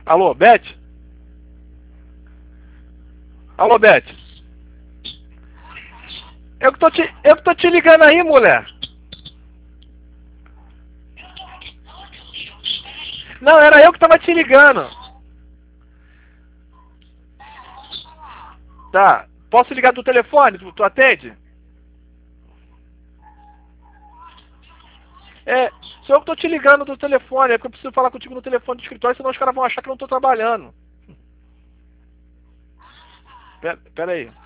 Alô, Beth? Alô, Beth? Eu que tô te ligando aí, mulher. Não, era eu que tava te ligando. Tá. Posso ligar do telefone? Tu atende? É, sou eu que tô te ligando do telefone. É que eu preciso falar contigo no telefone do escritório, senão os caras vão achar que eu não tô trabalhando. Pera aí.